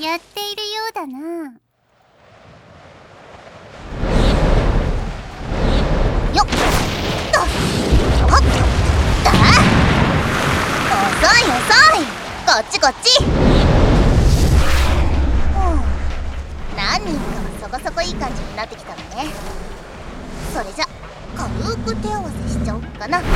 やっているようだな。 よっだはっだ遅い遅い、こっちこっち。何人かはそこそこいい感じになってきたのね。それじゃ軽く手合わせしちゃおうかな。よっ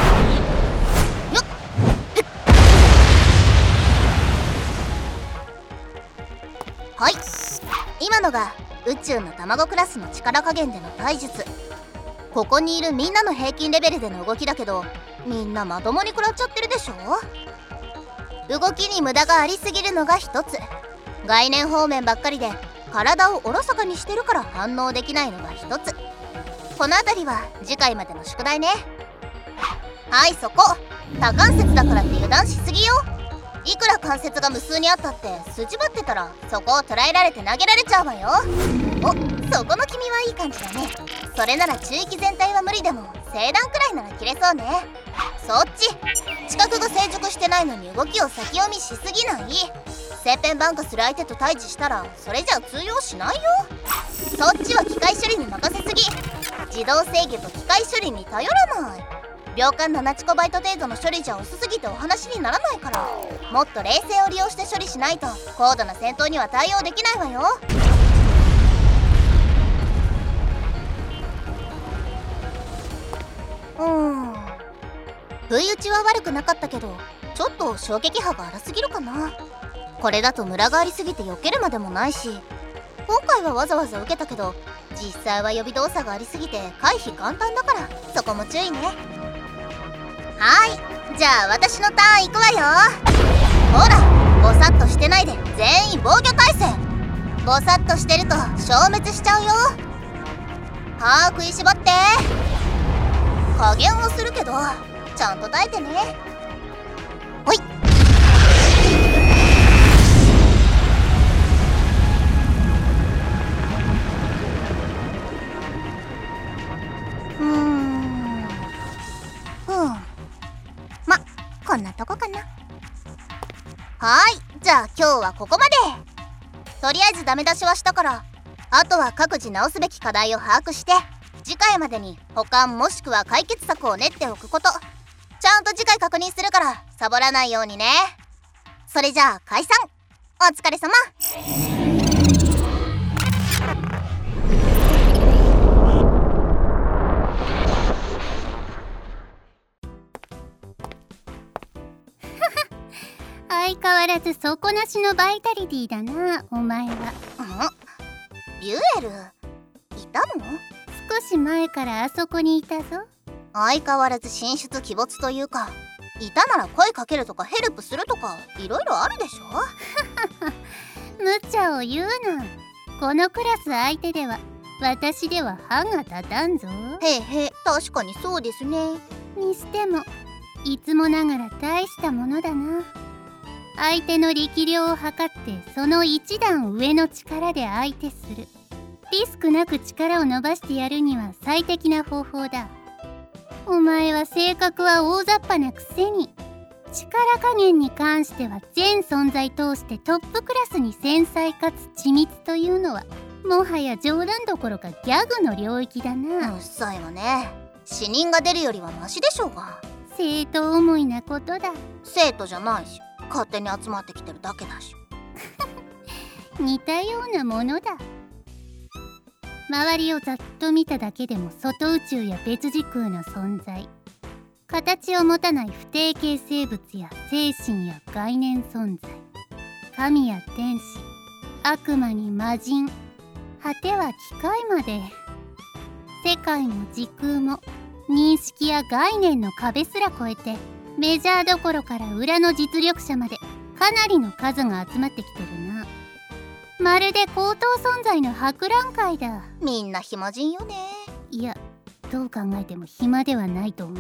はい、今のが宇宙の卵クラスの力加減での体術。ここにいるみんなの平均レベルでの動きだけど、みんなまともに食らっちゃってるでしょ。動きに無駄がありすぎるのが一つ、概念方面ばっかりで体をおろそかにしてるから反応できないのが一つ。この辺りは次回までの宿題ね。はい、そこ多関節だからって油断しすぎよ。いくら関節が無数にあったって筋張ってたらそこを捉えられて投げられちゃうわよ。お、そこの君はいい感じだね。それなら中域全体は無理でも正段くらいなら切れそうね。そっち知覚が成熟してないのに動きを先読みしすぎない。切片挽回する相手と対峙したらそれじゃ通用しないよ。そっちは機械処理に任せすぎ。自動制御と機械処理に頼らない。秒間7チコバイト程度の処理じゃ遅すぎてお話にならないから、もっと冷静を利用して処理しないと高度な戦闘には対応できないわよ。不意打ちは悪くなかったけど、ちょっと衝撃波が荒すぎるかな。これだとムラがありすぎて避けるまでもないし、今回はわざわざ受けたけど実際は予備動作がありすぎて回避簡単だから、そこも注意ね。はい、じゃあ私のターンいくわよ。ほら、ボサッとしてないで全員防御体勢。ボサッとしてると消滅しちゃうよ。歯食いしばって。加減をするけどちゃんと耐えてね。ほい。ま、こんなとこかな。はい、じゃあ今日はここまで。とりあえずダメ出しはしたから、あとは各自直すべき課題を把握して次回までに保管もしくは解決策を練っておくこと。ちゃんと次回確認するからサボらないようにね。それじゃあ解散。お疲れ様。 相変わらず底なしのバイタリティだな、お前は。 リュエル、いたの？ 少し前からあそこにいたぞ。 相変わらず神出鬼没というか、いたなら声かけるとかヘルプするとかいろいろあるでしょ。 無茶を言うな。このクラス相手では私では歯が立たんぞ。 へへ、確かにそうですね。 にしてもいつもながら大したものだな。相手の力量を測ってその一段上の力で相手する。リスクなく力を伸ばしてやるには最適な方法だ。お前は性格は大雑把なくせに、力加減に関しては全存在通してトップクラスに繊細かつ緻密というのはもはや冗談どころかギャグの領域だな。 うっさいわね。死人が出るよりはマシでしょうが。 生徒思いなことだ。 生徒じゃないし、勝手に集まってきてるだけだし。 似たようなものだ。周りをざっと見ただけでも外宇宙や別時空の存在、形を持たない不定形生物や精神や概念存在、神や天使、悪魔に魔人、果ては機械まで、世界も時空も認識や概念の壁すら越えて、メジャーどころから裏の実力者までかなりの数が集まってきてるな。まるで高等存在の博覧会だ。 みんな暇人よね。 いや、どう考えても暇ではないと思うぞ。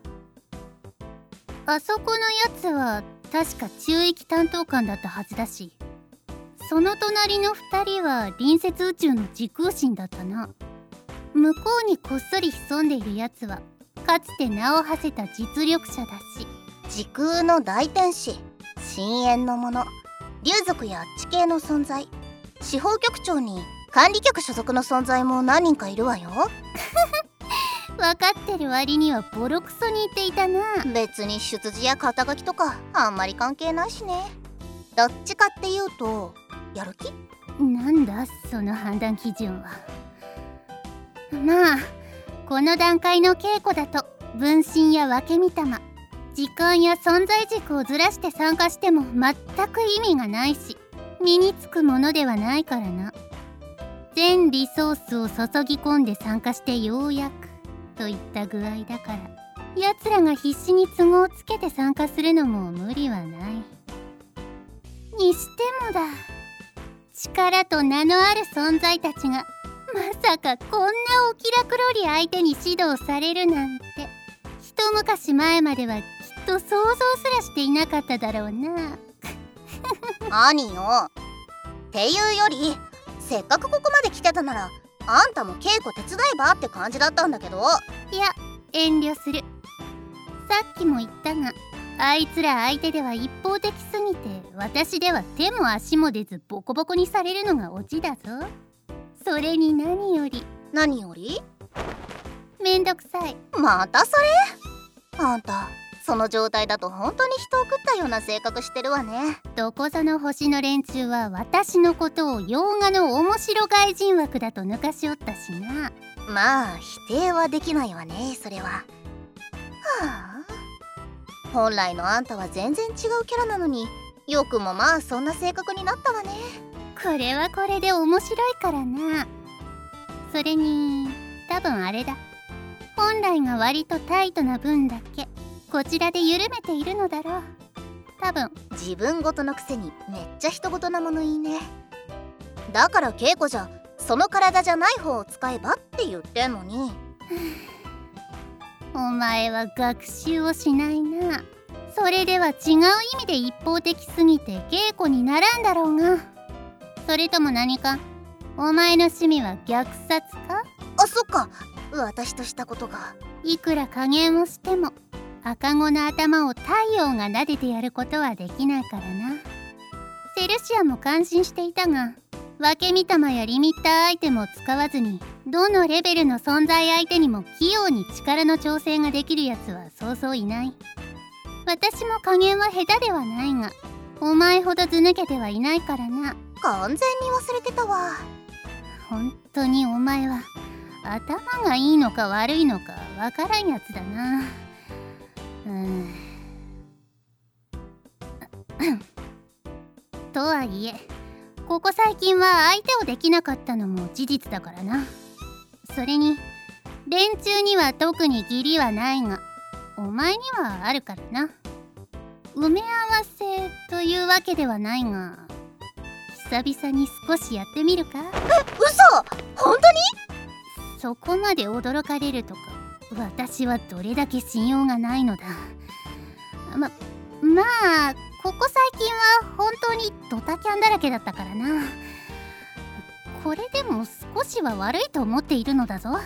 あそこのやつは確か中域担当官だったはずだし、その隣の2人は隣接宇宙の時空神だったな。向こうにこっそり潜んでいるやつはかつて名を馳せた実力者だし。 時空の大天使、深淵の者、 竜族や地形の存在、司法局長に管理局所属の存在も何人かいるわよ。 分かってる割にはボロクソに言っていたな。 別に出自や肩書きとかあんまり関係ないしね。どっちかっていうとやる気？ なんだその判断基準は。まあこの段階の稽古だと分身や分け身玉、時間や存在軸をずらして参加しても全く意味がないし、身につくものではないからな。全リソースを注ぎ込んで参加してようやくといった具合だから、奴らが必死に都合をつけて参加するのも無理はない。にしてもだ、力と名のある存在たちがまさかこんなお気楽ロリ相手に指導されるなんて、一昔前まではきっと想像すらしていなかっただろうな。 何よ。っていうより、せっかくここまで来てたならあんたも稽古手伝えばって感じだったんだけど。 いや、遠慮する。さっきも言ったが、あいつら相手では一方的すぎて、私では手も足も出ずボコボコにされるのがオチだぞ。それに何よりめんどくさい。 またそれ？あんたその状態だと本当に人を食ったような性格してるわね。 どこぞの星の連中は私のことを洋画の面白外人枠だと抜かしおったしな。 まあ否定はできないわね、それは。はあ、本来のあんたは全然違うキャラなのに、よくもまあそんな性格になったわね。 これはこれで面白いからな。それに多分あれだ、本来が割とタイトな分だけこちらで緩めているのだろう。多分。 自分ごとのくせにめっちゃ人ごとな物言いね。だから稽古じゃその体じゃない方を使えばって言ってんのに。 お前は学習をしないな。それでは違う意味で一方的すぎて稽古にならんだろうが。それとも何か、お前の趣味は虐殺か？ あ、そっか、私としたことが。 いくら加減をしても赤子の頭を太陽が撫でてやることはできないからな。セルシアも感心していたが、分け身玉やリミッターアイテムを使わずにどのレベルの存在相手にも器用に力の調整ができるやつはそうそういない。私も加減は下手ではないが、お前ほど図抜けてはいないからな。 完全に忘れてたわ。 本当にお前は頭がいいのか悪いのかわからんやつだな。とはいえ、ここ最近は相手をできなかったのも事実だからな。それに連中には特に義理はないが、お前にはあるからな。埋め合わせというわけではないが、久々に少しやってみるか？ 嘘！本当に？ そこまで驚かれるとか、私はどれだけ信用がないのだ。まあここ最近は本当にドタキャンだらけだったからな。これでも少しは悪いと思っているのだぞ。は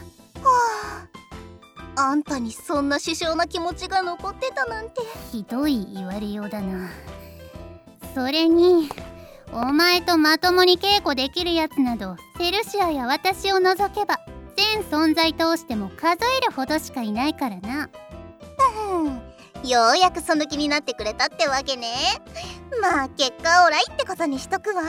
あ、あんたにそんな殊勝な気持ちが残ってたなんて。 ひどい言われようだな。それにお前とまともに稽古できるやつなどセルシアや私を除けば全存在通しても数えるほどしかいないからな。 ようやくその気になってくれたってわけね。まあ結果オーライってことにしとくわ。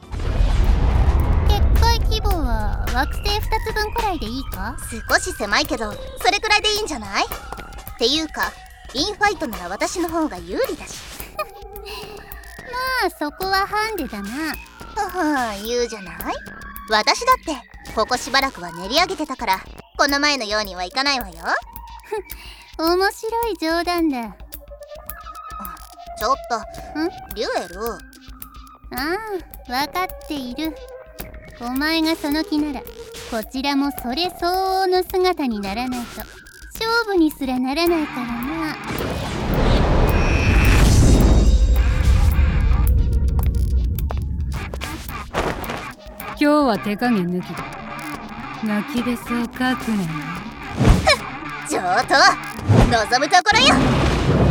結界規模は惑星2つ分くらいでいいか？ 少し狭いけどそれくらいでいいんじゃない？っていうかインファイトなら私の方が有利だし。 まあそこはハンデだな。 言うじゃない。私だってここしばらくは練り上げてたから、この前のようにはいかないわよ。 面白い冗談だ。 ちょっとリュエル。 ああ、分かっている。お前がその気ならこちらもそれ相応の姿にならないと勝負にすらならないからな。 今日は手加減抜きだ。泣きべそを書くなよ。 上等、望むところよ。